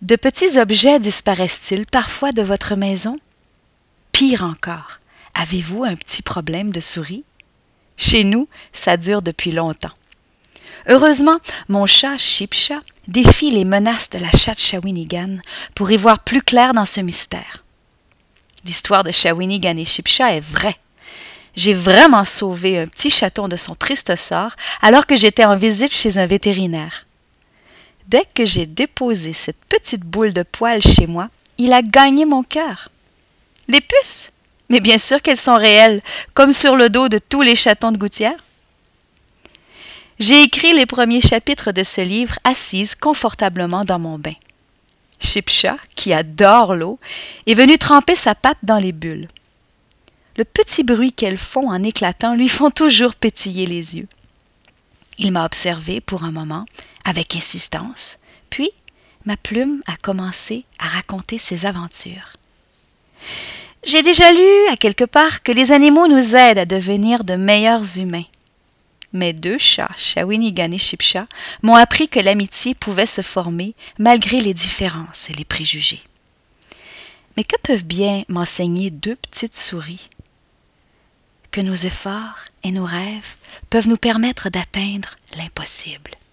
De petits objets disparaissent-ils parfois de votre maison? Pire encore, avez-vous un petit problème de souris? Chez nous, ça dure depuis longtemps. Heureusement, mon chat Chipcha défie les menaces de la chatte Shawinigan pour y voir plus clair dans ce mystère. L'histoire de Shawinigan et Chipcha est vraie. J'ai vraiment sauvé un petit chaton de son triste sort alors que j'étais en visite chez un vétérinaire. Dès que j'ai déposé cette petite boule de poil chez moi, il a gagné mon cœur. Les puces? Mais bien sûr qu'elles sont réelles, comme sur le dos de tous les chatons de gouttière. J'ai écrit les premiers chapitres de ce livre assise confortablement dans mon bain. Chipcha, qui adore l'eau, est venue tremper sa patte dans les bulles. Le petit bruit qu'elles font en éclatant lui font toujours pétiller les yeux. Il m'a observé pour un moment, avec insistance, puis ma plume a commencé à raconter ses aventures. J'ai déjà lu à quelque part que les animaux nous aident à devenir de meilleurs humains. Mes deux chats, Shawinigan et Chipcha, m'ont appris que l'amitié pouvait se former malgré les différences et les préjugés. Mais que peuvent bien m'enseigner deux petites souris? Que nos efforts et nos rêves peuvent nous permettre d'atteindre l'impossible.